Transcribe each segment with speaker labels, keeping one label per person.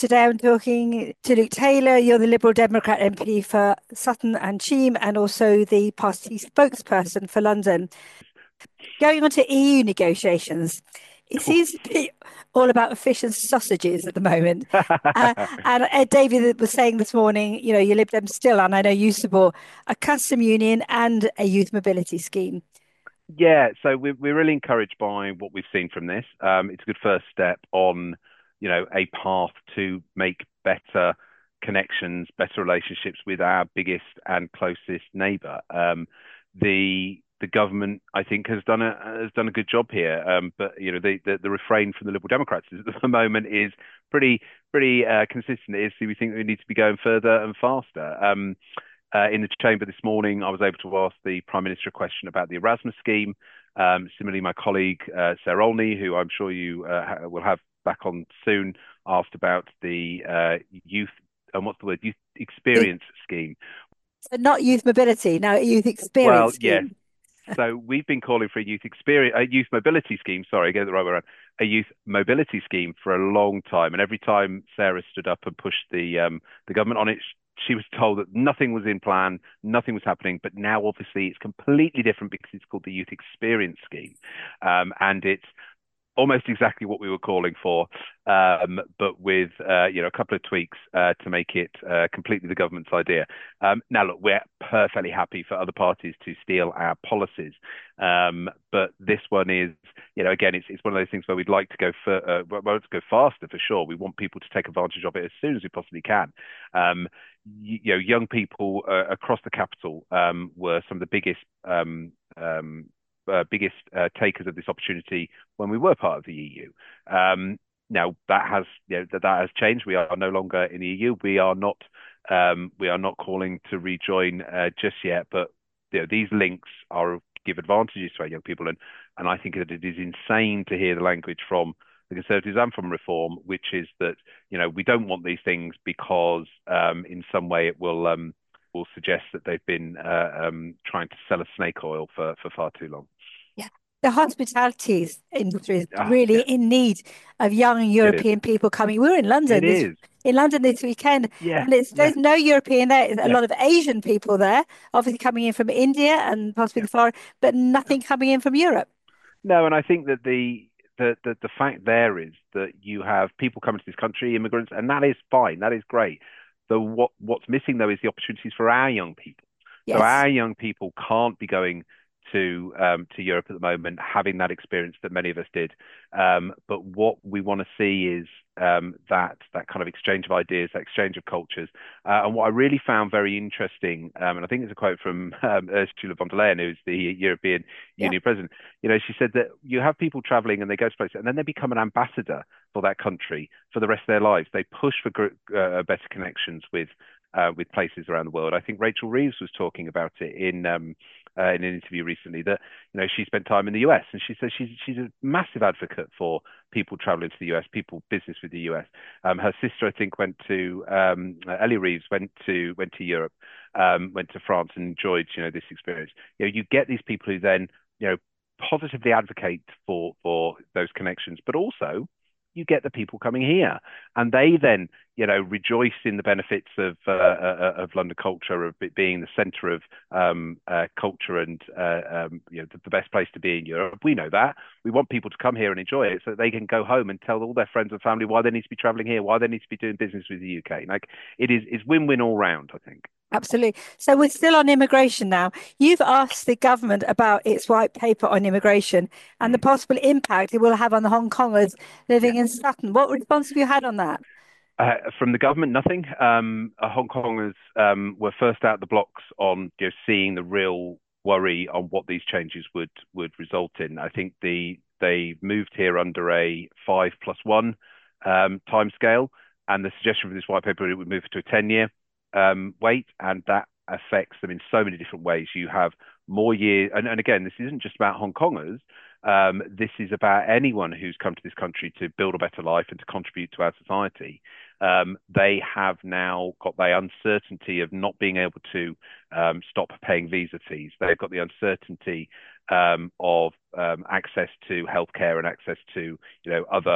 Speaker 1: Today I'm talking to Luke Taylor. You're the Liberal Democrat MP for Sutton and Cheam and also the party spokesperson for London. Going on to EU negotiations, it seems to be all about fish and sausages at the moment. And Ed Davey was saying this morning, you Lib Dem still, and I know you support a custom union and a youth mobility scheme.
Speaker 2: Yeah, so we're really encouraged by what we've seen from this. It's a good first step on, a path to make better connections, better relationships with our biggest and closest neighbour. The government, I think, has done a good job here. But the refrain from the Liberal Democrats is, at the moment is pretty consistent. It is we think we need to be going further and faster. In the chamber this morning, I was able to ask the Prime Minister a question about the Erasmus scheme. Similarly, my colleague Sarah Olney, who I'm sure you will have back on soon, asked about the youth and what's the word, youth
Speaker 1: It,
Speaker 2: experience scheme.
Speaker 1: so not youth mobility, now a youth
Speaker 2: Well,
Speaker 1: experience
Speaker 2: yes.
Speaker 1: scheme.
Speaker 2: So we've been calling for a youth mobility scheme. Sorry, get it the right way around. A youth mobility scheme for a long time, and every time Sarah stood up and pushed the government on it, she was told that nothing was in plan, nothing was happening. But now, obviously, it's completely different because it's called the Youth Experience Scheme, and it's almost exactly what we were calling for, but with a couple of tweaks to make it completely the government's idea. Now, look, we're perfectly happy for other parties to steal our policies, but this one is, again, it's one of those things where we'd like to go to go faster for sure. We want people to take advantage of it as soon as we possibly can. Young people across the capital were some of the biggest takers of this opportunity when we were part of the EU. Now that has changed. We are no longer in the EU. We are not calling to rejoin just yet. But these links give advantages to our young people, and I think that it is insane to hear the language from the Conservatives and from Reform, which is that we don't want these things because in some way it will suggest that they've been trying to sell us snake oil for far too long.
Speaker 1: Yeah. The hospitality industry is
Speaker 2: Ah,
Speaker 1: really
Speaker 2: yeah,
Speaker 1: in need of young
Speaker 2: it is.
Speaker 1: European people coming. We were
Speaker 2: It is.
Speaker 1: in London this weekend,
Speaker 2: Yeah,
Speaker 1: and
Speaker 2: yeah,
Speaker 1: there's no European there. There's a
Speaker 2: yeah.
Speaker 1: lot of Asian people there, obviously coming in from India and possibly
Speaker 2: Yeah.
Speaker 1: the far, but nothing coming in from Europe.
Speaker 2: No, and I think that the fact there is that you have people coming to this country, immigrants, and that is fine. That is great. What's missing though is the opportunities for our young people. So
Speaker 1: Yes.
Speaker 2: our young people can't be going to Europe at the moment, having that experience that many of us did. But what we want to see is that kind of exchange of ideas, that exchange of cultures. And what I really found very interesting, and I think it's a quote from Ursula von der Leyen, who's the European
Speaker 1: Yeah.
Speaker 2: Union president. She said that you have people traveling and they go to places and then they become an ambassador for that country for the rest of their lives. They push for better connections with places around the world. I think Rachel Reeves was talking about it in an interview recently that she spent time in the US and she says she's a massive advocate for people traveling to the US, people business with the US. Her sister, I think, went to Ellie Reeves went to Europe, went to France and enjoyed this experience. You get these people who then positively advocate for those connections, but also you get the people coming here, and they then rejoice in the benefits of London culture, of it being the centre of culture and the best place to be in Europe. We know that. We want people to come here and enjoy it, so that they can go home and tell all their friends and family why they need to be travelling here, why they need to be doing business with the UK. Like it's win-win all round, I think.
Speaker 1: Absolutely. So we're still on immigration now. You've asked the government about its white paper on immigration and the
Speaker 2: Mm.
Speaker 1: possible impact it will have on the Hong Kongers
Speaker 2: Yeah.
Speaker 1: living in Sutton. What response have you had on that?
Speaker 2: From the government, nothing. Hong Kongers were first out the blocks on seeing the real worry on what these changes would result in. I think they moved here under a 5+1 timescale, and the suggestion for this white paper it would move to a 10-year wait, and that affects them in so many different ways. You have more years, and again, this isn't just about Hong Kongers. This is about anyone who's come to this country to build a better life and to contribute to our society. They have now got the uncertainty of not being able to stop paying visa fees. They've got the uncertainty of access to healthcare and access to other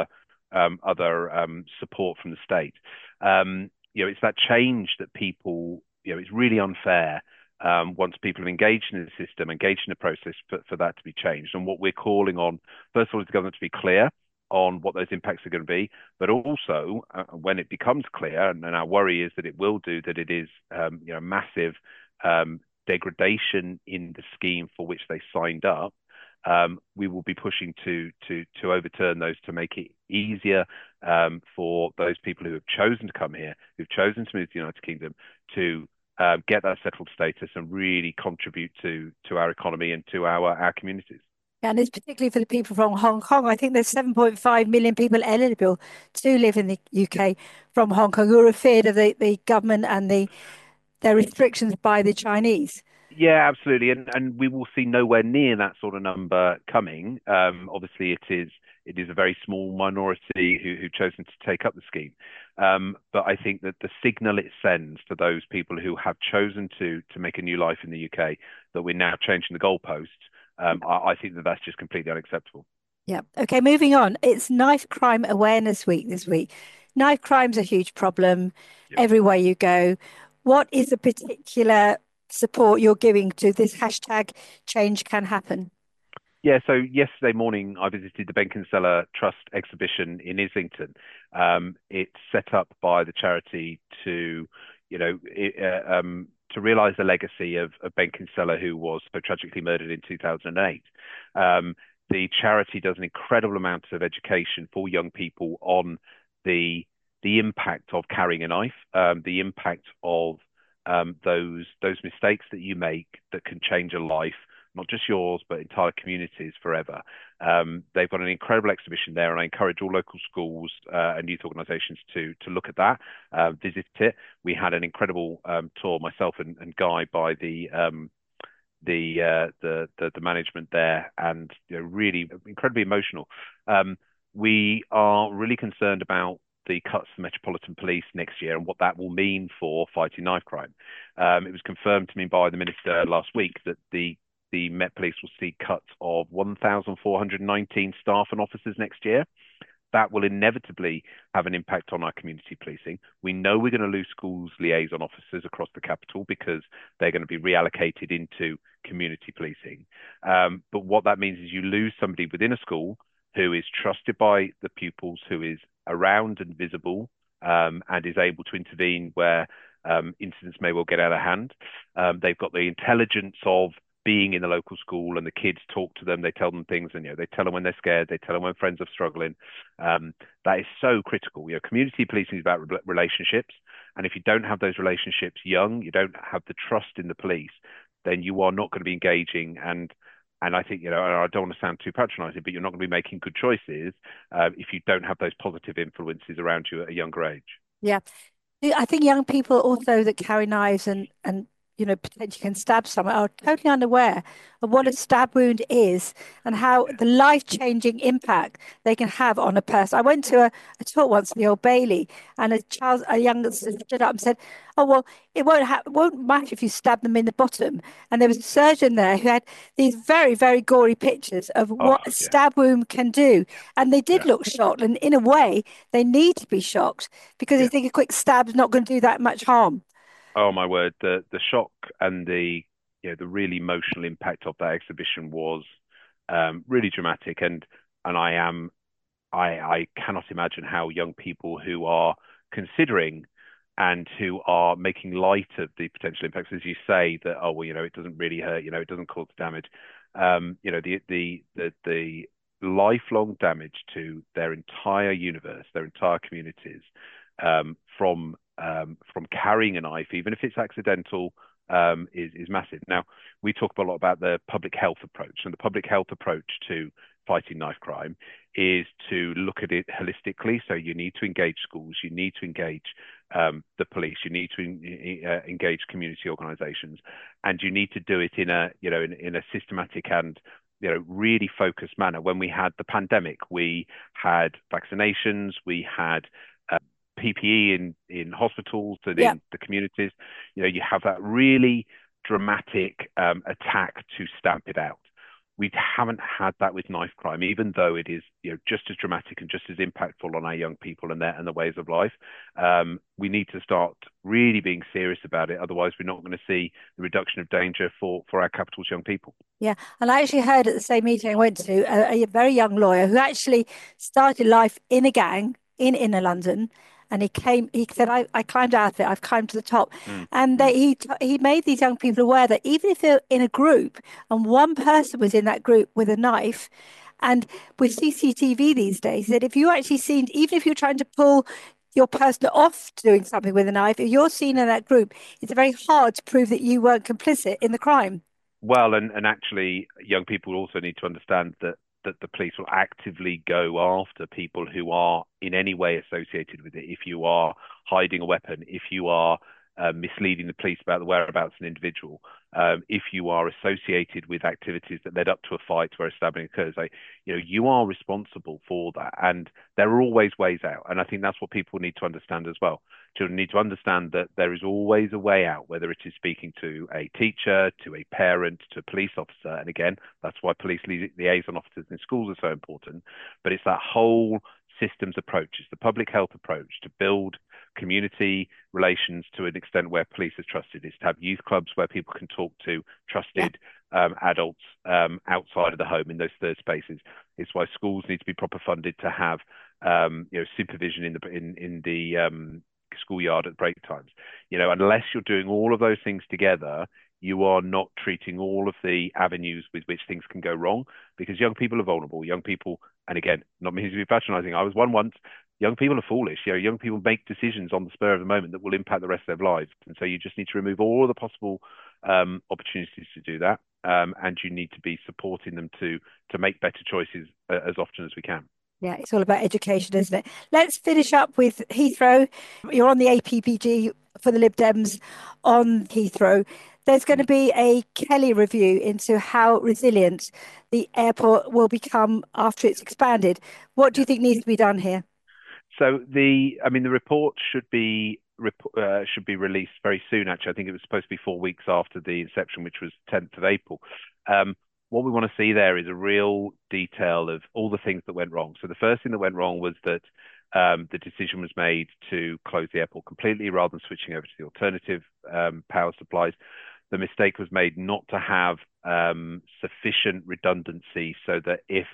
Speaker 2: other support from the state. It's that change that people, it's really unfair once people have engaged in the system, engaged in the process, for that to be changed. And what we're calling on, first of all, is the government to be clear on what those impacts are going to be, but also when it becomes clear, and our worry is that it will do, that it is massive degradation in the scheme for which they signed up. We will be pushing to overturn those, to make it easier for those people who have chosen to come here, who've chosen to move to the United Kingdom, to get that settled status and really contribute to our economy and to our communities.
Speaker 1: And it's particularly for the people from Hong Kong. I think there's 7.5 million people eligible to live in the UK from Hong Kong who are feared of the government and their restrictions by the Chinese.
Speaker 2: Yeah, absolutely, and we will see nowhere near that sort of number coming. Obviously, it is a very small minority who've chosen to take up the scheme. But I think that the signal it sends to those people who have chosen to make a new life in the UK, that we're now changing the goalposts, I think that that's just completely unacceptable.
Speaker 1: Yeah. Okay, moving on. It's Knife Crime Awareness Week this week. Knife crime's a huge problem
Speaker 2: Yeah.
Speaker 1: everywhere you go. What is the particular support you're giving to this hashtag change can happen?
Speaker 2: Yeah, so yesterday morning I visited the Benkinseller Trust exhibition in Islington. It's set up by the charity to, to realise the legacy of Ben Kinsella, who was so tragically murdered in 2008. The charity does an incredible amount of education for young people on the impact of carrying a knife, the impact of those mistakes that you make that can change a life, not just yours, but entire communities forever. They've got an incredible exhibition there, and I encourage all local schools and youth organisations to look at that, visit it. We had an incredible tour, myself and Guy, by the management there, and really incredibly emotional. We are really concerned about the cuts to Metropolitan Police next year and what that will mean for fighting knife crime. It was confirmed to me by the Minister last week that the Met Police will see cuts of 1,419 staff and officers next year. That will inevitably have an impact on our community policing. We know we're going to lose schools liaison officers across the capital because they're going to be reallocated into community policing. But what that means is you lose somebody within a school who is trusted by the pupils, who is around and visible, and is able to intervene where incidents may well get out of hand. They've got the intelligence of being in the local school, and the kids talk to them, they tell them things, and they tell them when they're scared, they tell them when friends are struggling. That is so critical. Community policing is about relationships, and if you don't have those relationships young, you don't have the trust in the police, then you are not going to be engaging. And I think, I don't want to sound too patronizing, but you're not going to be making good choices if you don't have those positive influences around you at a younger age.
Speaker 1: Yeah. I think young people also that carry knives and potentially can stab someone are totally unaware of what a stab wound is and how the life-changing impact they can have on a person. I went to a talk once in the Old Bailey, and a youngster stood up and said, "Oh well, it won't matter if you stab them in the bottom." And there was a surgeon there who had these very, very gory pictures of
Speaker 2: Oh,
Speaker 1: what a
Speaker 2: yeah,
Speaker 1: stab wound can do, and they did
Speaker 2: yeah,
Speaker 1: look shocked. And in a way, they need to be shocked because they
Speaker 2: yeah.
Speaker 1: think a quick stab's not going to do that much harm.
Speaker 2: Oh my word, the shock and the really emotional impact of that exhibition was really dramatic, and I cannot imagine how young people who are considering and who are making light of the potential impacts, as you say, that oh well, it doesn't really hurt, it doesn't cause damage. The lifelong damage to their entire universe, their entire communities, from carrying a knife, even if it's accidental, is massive. Now, we talk a lot about the public health approach, and the public health approach to fighting knife crime is to look at it holistically. So you need to engage schools, you need to engage the police, you need to engage community organisations, and you need to do it in a systematic and really focused manner. When we had the pandemic, we had vaccinations, we had PPE in hospitals and
Speaker 1: Yeah.
Speaker 2: in the communities. You have that really dramatic attack to stamp it out. We haven't had that with knife crime, even though it is, just as dramatic and just as impactful on our young people and their ways of life. We need to start really being serious about it. Otherwise, we're not going to see the reduction of danger for our capital's young people.
Speaker 1: Yeah, and I actually heard at the same meeting I went to a very young lawyer who actually started life in a gang in inner London, and he said, I climbed out of it, I've climbed to the top,
Speaker 2: Mm,
Speaker 1: and
Speaker 2: mm.
Speaker 1: he made these young people aware that even if they're in a group and one person was in that group with a knife, and with CCTV these days, that if you actually seen, even if you're trying to pull your person off doing something with a knife, if you're seen in that group, it's very hard to prove that you weren't complicit in the crime.
Speaker 2: Well, and actually, young people also need to understand that the police will actively go after people who are in any way associated with it. If you are hiding a weapon, if you are misleading the police about the whereabouts of an individual, if you are associated with activities that led up to a fight where a stabbing occurs, you are responsible for that. And there are always ways out. And I think that's what people need to understand as well. Children need to understand that there is always a way out, whether it is speaking to a teacher, to a parent, to a police officer. And again, that's why police liaison officers in schools are so important. But it's that whole systems approach, it's the public health approach to build community relations to an extent where police is trusted, is to have youth clubs where people can talk to
Speaker 1: Yeah.
Speaker 2: trusted adults outside of the home in those third spaces. It's why schools need to be proper funded to have supervision in the schoolyard at break times. Unless you're doing all of those things together, you are not treating all of the avenues with which things can go wrong, because young people are vulnerable. Young people, and again, not meaning to be patronizing, I was one once. Young people are foolish. Young people make decisions on the spur of the moment that will impact the rest of their lives. And so you just need to remove all the possible opportunities to do that. And you need to be supporting them to make better choices as often as we can.
Speaker 1: Yeah, it's all about education, isn't it? Let's finish up with Heathrow. You're on the APPG for the Lib Dems on Heathrow. There's going to
Speaker 2: Mm.
Speaker 1: be a Kelly review into how resilient the airport will become after it's expanded. What do you
Speaker 2: Yeah.
Speaker 1: think needs to be done here?
Speaker 2: So the report should be released very soon. Actually, I think it was supposed to be 4 weeks after the inception, which was 10th of April. What we want to see there is a real detail of all the things that went wrong. So the first thing that went wrong was that the decision was made to close the airport completely rather than switching over to the alternative power supplies. The mistake was made not to have sufficient redundancy so that if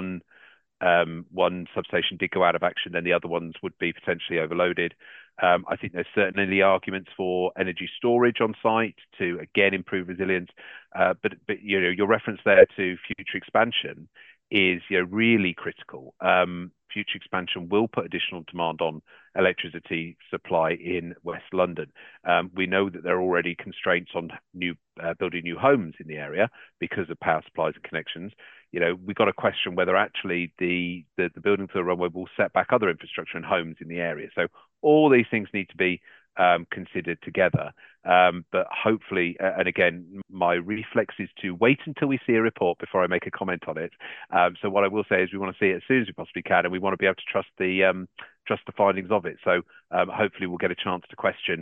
Speaker 2: one substation did go out of action, then the other ones would be potentially overloaded. I think there's certainly arguments for energy storage on site to again improve resilience. But your reference there to future expansion is really critical. Future expansion will put additional demand on electricity supply in West London. We know that there are already constraints on building new homes in the area because of power supplies and connections. We've got to question whether actually the building to the runway will set back other infrastructure and homes in the area. So all these things need to be considered together. But hopefully, and again, my reflex is to wait until we see a report before I make a comment on it. So what I will say is we want to see it as soon as we possibly can, and we want to be able to trust the findings of it. So hopefully we'll get a chance to question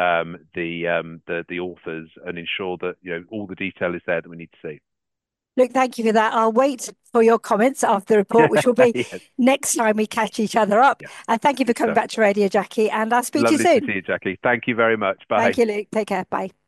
Speaker 2: the authors and ensure that all the detail is there that we need to see.
Speaker 1: Look, thank you for that. I'll wait for your comments after the report, which will be
Speaker 2: Yes,
Speaker 1: next time we catch each other up.
Speaker 2: yeah.
Speaker 1: And thank you for coming
Speaker 2: So
Speaker 1: back to Radio Jackie, and I'll speak to you
Speaker 2: lovely to
Speaker 1: soon.
Speaker 2: see you, Jackie. Thank you very much.
Speaker 1: Thank
Speaker 2: Bye.
Speaker 1: you, Luke. Take care. Bye.